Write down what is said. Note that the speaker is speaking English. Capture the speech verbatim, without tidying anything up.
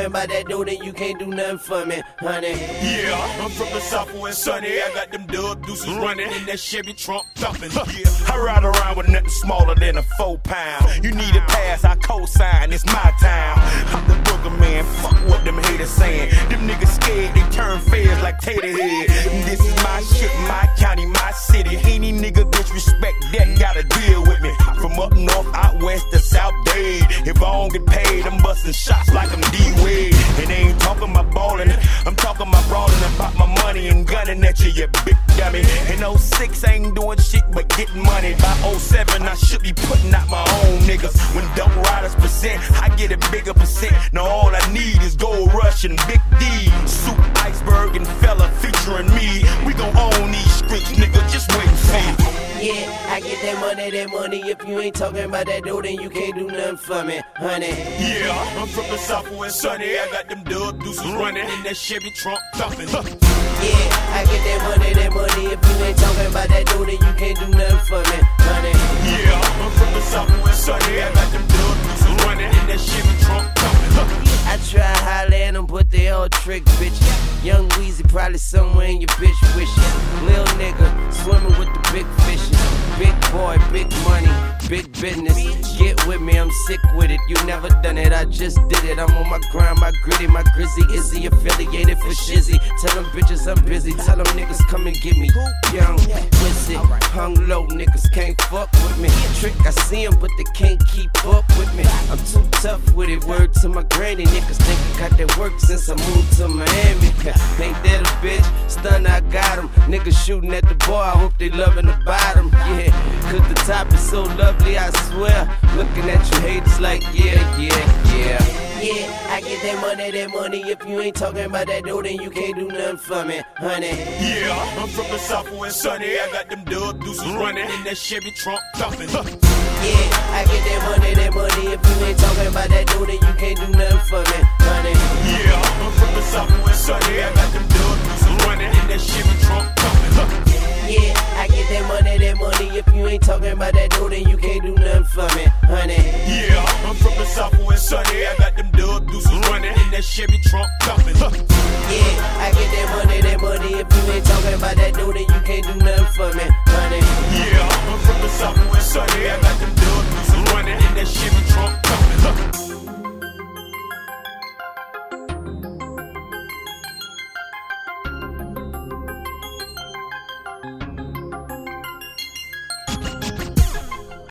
talking about that dude, then you can't do nothing for me, honey. Yeah, I'm from the Southwest, sunny. I got them dub deuces running in that Chevy Trunk thumping. Yeah, I ride around with nothing smaller than a four pound. You need a pass, I co-sign, it's my time. I'm the booger man, fuck what them haters saying. Them niggas scared, they turn feds like Tater Head. This is my shit, my county, my city. Any nigga disrespect that gotta deal with me. From up north, out west to South Dade. If I don't get paid, I'm busting shots like I'm D-Wade. And they ain't talking about ballin', I'm talking about brawling about my money and gunning at you, you big dummy. In oh six, I ain't doing shit but getting money. By oh seven, I should be putting out my own niggas. When Dope Riders present, I get a bigger percent. Now all I need is Gold Rush and Big D. Soup, Iceberg, and Fella featuring me. We gon' own these streets, nigga, just wait and see. Yeah, I get that money, that money. If you ain't talking about that dude, then you can't do nothing for me, honey. Yeah, I'm from the Southwest, sunny. I got them dub deuces running in that Chevy Trunk thumping. Yeah, I get that money, that money. If you ain't talking about that dude, then you can't do nothing for me, honey. Yeah, I'm from the Southwest, sunny. I got them dub deuces running in that Chevy Trunk thumping. I try to holler at them, but they all trick, bitch. Young Weezy probably somewhere in your bitch wishes. Lil nigga swimming with the big fishes. Big boy, big money, big business. Get with me, I'm sick with it. You never done it, I just did it. I'm on my grind, my gritty, my grizzy. Izzy affiliated for shizzy. Tell them bitches I'm busy. Tell them niggas come and get me. Young, twisted, hung low, niggas can't fuck with me. Trick, I see them, but they can't keep up with me. I'm too tough with it. Word to my granny. Niggas think I got that work since I moved to Miami. Ain't that a bitch? Stun, I got him. Niggas shooting at the bar, I hope they loving the bottom. Yeah, cause the top is so lovely, I swear. Looking at you haters like, yeah, yeah, yeah. Yeah, I get that money, that money. If you ain't talking about that dude, then you can't do nothing for me, honey. Yeah, I'm from the Southwest, sunny. I got them dub deuces running in that Chevy Trunk thumping. Yeah, I get that money, that money. If you ain't talking about that dude, then you can't do nothing for me, honey. Yeah, I'm from the Southwest, sunny. I got them dub deuces running in that Chevy Trunk thumping. Yeah, I get that money, that money. If you ain't talking about that dude, then you can't do nothing for me, honey. Yeah, I'm from the Southwest, sunny. I got them dub deuces running in that Chevy Trunk thumping. Yeah, I get that money, that money. If you ain't talking about that dude, then you can't do nothing for me, honey. Yeah, I'm from the Southwest, sunny. I got them dub deuces running in that Chevy Trunk thumping.